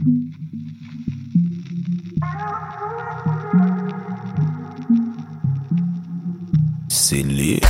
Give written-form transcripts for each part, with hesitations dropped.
C'est lit.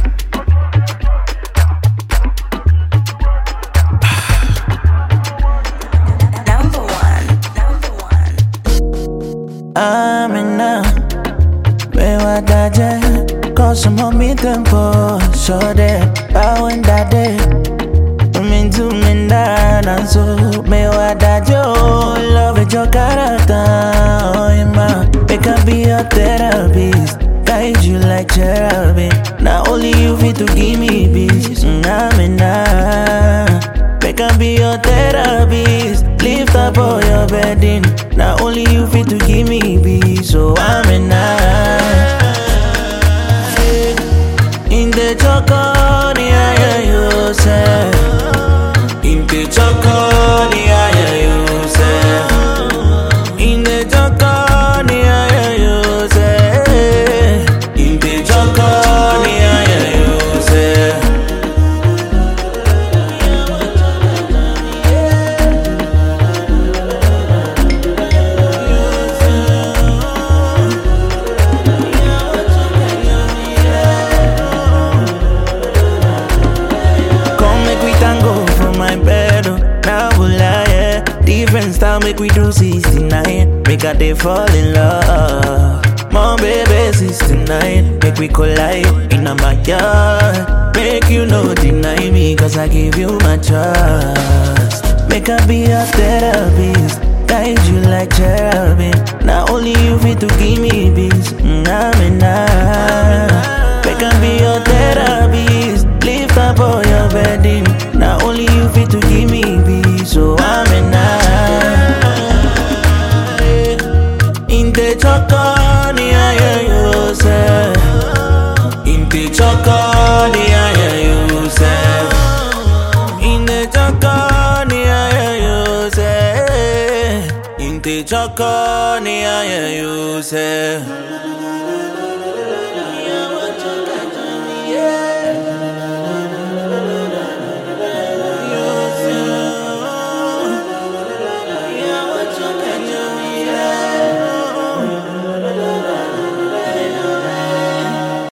Amina, me wadaje, kosumo mi tempo, so de, bawenda de, mintu minda nanso, me wadaje, oh, love it your character, oh ma, it can be your therapist, guide you like cherubim, not only you fit to give me peace, Amina, it can be your therapist, lift up all your bedding. Not only you fit to give me peace, so I'm in in the chocolate, yeah, you say. In the chocolate, yeah, you say. In the chocolate, yeah, you say. In the chocolate, yeah, you say. Different style make we do 69. Make a day fall in love. Mom baby 69. Make we collide in a backyard. Make you no deny me, cause I give you my trust. Make I be your therapist, guide you like cherubim. Not only you fit to give me peace, I'm in Make I be your therapist, lift up all your bedding. Not only you fit to give me peace, so I'm in the chocolate, yeah, you say. In the chocolate, yeah, you say. In the chocolate, yeah, you say. In the chocolate, yeah, you say.